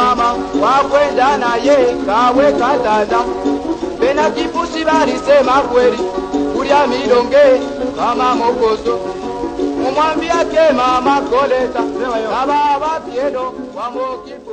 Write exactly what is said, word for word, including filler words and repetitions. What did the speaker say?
mama wakwenda naye kawe katata pena kipusi balisema kweli kulia milonge kama mokozo umwambia ke mama koleta baba baba piedo wa mokipu